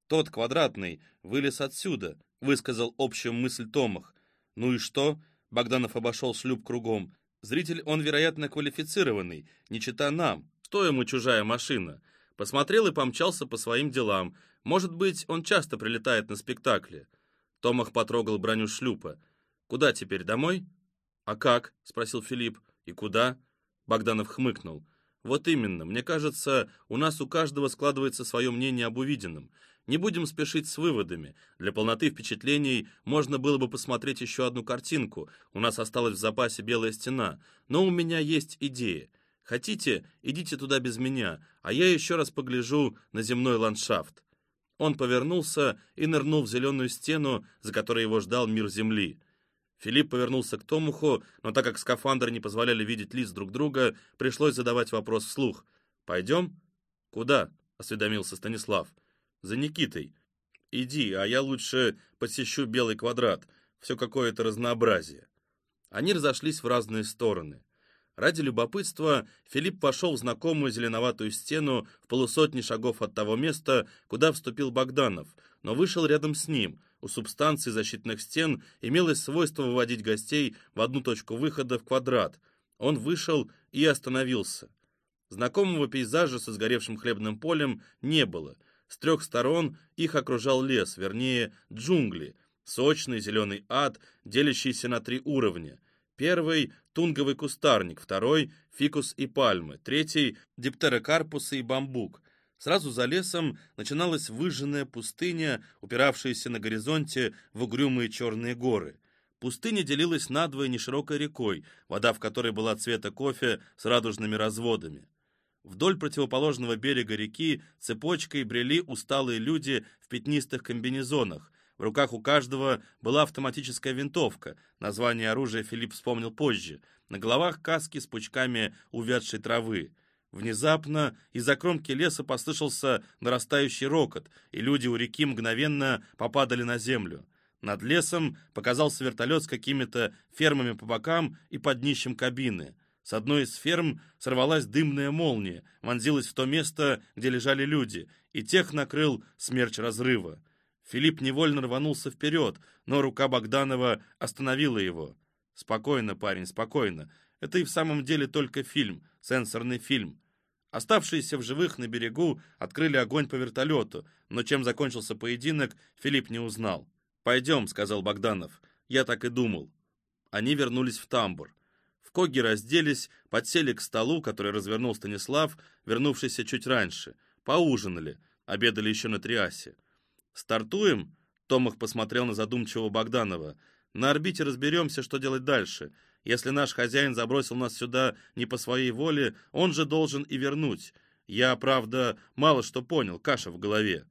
«Тот квадратный вылез отсюда», — высказал общую мысль Томах. «Ну и что?» — Богданов обошел шлюп кругом. «Зритель он, вероятно, квалифицированный, не чета нам. Что ему чужая машина?» Посмотрел и помчался по своим делам. Может быть, он часто прилетает на спектакли. Томах потрогал броню шлюпа. «Куда теперь, домой?» «А как?» — спросил Филипп. «И куда?» Богданов хмыкнул. «Вот именно. Мне кажется, у нас у каждого складывается свое мнение об увиденном. Не будем спешить с выводами. Для полноты впечатлений можно было бы посмотреть еще одну картинку. У нас осталась в запасе «Белая стена». Но у меня есть идея. Хотите, идите туда без меня, а я еще раз погляжу на земной ландшафт». Он повернулся и нырнул в зеленую стену, за которой его ждал мир земли. Филипп повернулся к Томуху, но так как скафандры не позволяли видеть лиц друг друга, пришлось задавать вопрос вслух. «Пойдем?» «Куда?» — осведомился Станислав. «За Никитой. Иди, а я лучше посещу Белый квадрат. Все какое-то разнообразие». Они разошлись в разные стороны. Ради любопытства Филипп пошел в знакомую зеленоватую стену в полусотни шагов от того места, куда вступил Богданов, но вышел рядом с ним. У субстанции защитных стен имелось свойство выводить гостей в одну точку выхода в квадрат. Он вышел и остановился. Знакомого пейзажа со сгоревшим хлебным полем не было. С трех сторон их окружал лес, вернее, джунгли, сочный зеленый ад, делящийся на три уровня. Первый — тунговый кустарник, второй — фикус и пальмы, третий — диптерокарпусы и бамбук. Сразу за лесом начиналась выжженная пустыня, упиравшаяся на горизонте в угрюмые черные горы. Пустыня делилась надвое неширокой рекой, вода в которой была цвета кофе с радужными разводами. Вдоль противоположного берега реки цепочкой брели усталые люди в пятнистых комбинезонах. В руках у каждого была автоматическая винтовка. Название оружия Филипп вспомнил позже. На головах каски с пучками увядшей травы. Внезапно из-за кромки леса послышался нарастающий рокот, и люди у реки мгновенно попадали на землю. Над лесом показался вертолет с какими-то фермами по бокам и под днищем кабины. С одной из ферм сорвалась дымная молния, вонзилась в то место, где лежали люди, и тех накрыл смерч разрыва. Филипп невольно рванулся вперед, но рука Богданова остановила его. «Спокойно, парень, спокойно. Это и в самом деле только фильм, сенсорный фильм». Оставшиеся в живых на берегу открыли огонь по вертолету, но чем закончился поединок, Филипп не узнал. «Пойдем», — сказал Богданов. «Я так и думал». Они вернулись в тамбур. В Коге разделись, подсели к столу, который развернул Станислав, вернувшийся чуть раньше. Поужинали, обедали еще на Триасе. «Стартуем?» — Томах посмотрел на задумчивого Богданова. «На орбите разберемся, что делать дальше. Если наш хозяин забросил нас сюда не по своей воле, он же должен и вернуть. Я, правда, мало что понял, каша в голове.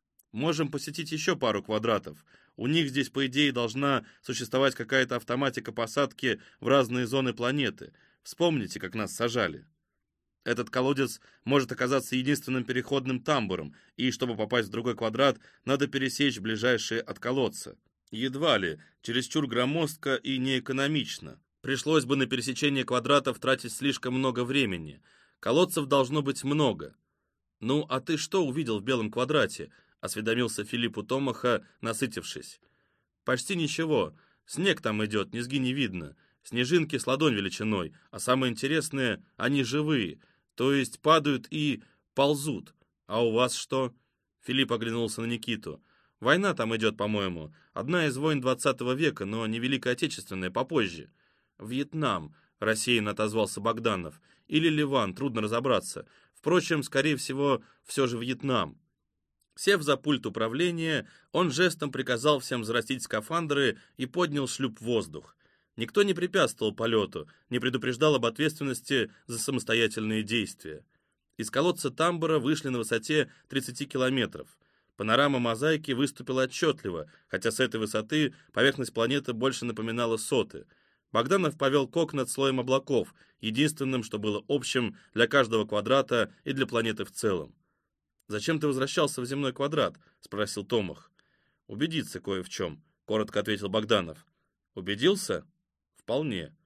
Можем посетить еще пару квадратов. У них здесь, по идее, должна существовать какая-то автоматика посадки в разные зоны планеты. Вспомните, как нас сажали. Этот колодец может оказаться единственным переходным тамбуром, и чтобы попасть в другой квадрат, надо пересечь ближайшие от колодца. Едва ли, чересчур громоздко и неэкономично. Пришлось бы на пересечение квадратов тратить слишком много времени. Колодцев должно быть много. «Ну, а ты что увидел в белом квадрате?» — осведомился Филипп у Томаха, насытившись. «Почти ничего. Снег там идет, низги не видно. Снежинки с ладонь величиной, а самое интересное — они живые, то есть падают и ползут. А у вас что?» Филипп оглянулся на Никиту. «Война там идет, по-моему. Одна из войн 20 века, но не Великая Отечественная, попозже». «Вьетнам», — рассеянно отозвался Богданов. «Или Ливан, трудно разобраться. Впрочем, скорее всего, все же Вьетнам». Сев за пульт управления, он жестом приказал всем взрастить скафандры и поднял шлюп в воздух. Никто не препятствовал полету, не предупреждал об ответственности за самостоятельные действия. Из колодца тамбура вышли на высоте 30 километров. Панорама мозаики выступила отчетливо, хотя с этой высоты поверхность планеты больше напоминала соты. Богданов повел Кок над слоем облаков, единственным, что было общим для каждого квадрата и для планеты в целом. «Зачем ты возвращался в земной квадрат?» — спросил Томах. «Убедиться кое в чем», — коротко ответил Богданов. «Убедился?» «Вполне».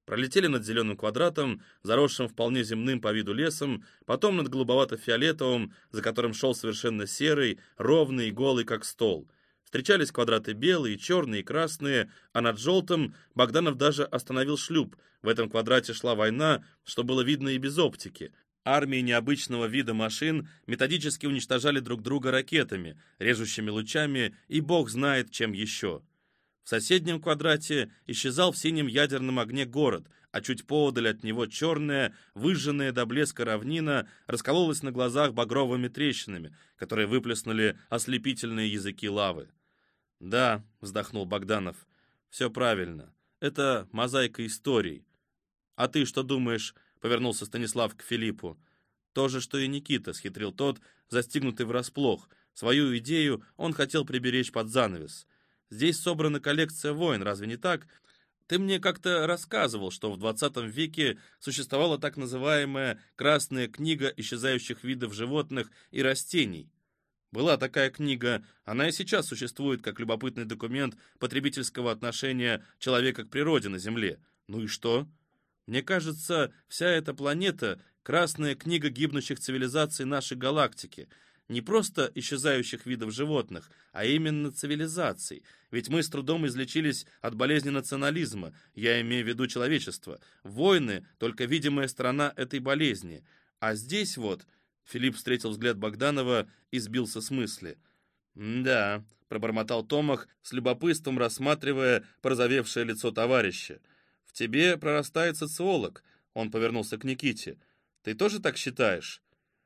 Пролетели над зеленым квадратом, заросшим вполне земным по виду лесом, потом над голубовато-фиолетовым, за которым шел совершенно серый, ровный и голый, как стол. Встречались квадраты белые, черные и красные, а над желтым Богданов даже остановил шлюп. В этом квадрате шла война, что было видно и без оптики. Армии необычного вида машин методически уничтожали друг друга ракетами, режущими лучами и бог знает чем еще. В соседнем квадрате исчезал в синем ядерном огне город, а чуть поодаль от него черная, выжженная до блеска равнина раскололась на глазах багровыми трещинами, которые выплеснули ослепительные языки лавы. «Да», — вздохнул Богданов, — «все правильно. Это мозаика историй». «А ты что думаешь?» — повернулся Станислав к Филиппу. «То же, что и Никита», — схитрил тот, застигнутый врасплох. Свою идею он хотел приберечь под занавес. «Здесь собрана коллекция войн, разве не так? Ты мне как-то рассказывал, что в 20 веке существовала так называемая «Красная книга исчезающих видов животных и растений». Была такая книга, она и сейчас существует как любопытный документ потребительского отношения человека к природе на Земле. Ну и что? Мне кажется, вся эта планета — красная книга гибнущих цивилизаций нашей галактики. Не просто исчезающих видов животных, а именно цивилизаций. Ведь мы с трудом излечились от болезни национализма, я имею в виду человечество. Войны — только видимая сторона этой болезни. А здесь вот... Филипп встретил взгляд Богданова и сбился с мысли. «Да», — пробормотал Томах, с любопытством рассматривая порозовевшее лицо товарища. «В тебе прорастает социолог», — он повернулся к Никите. «Ты тоже так считаешь?»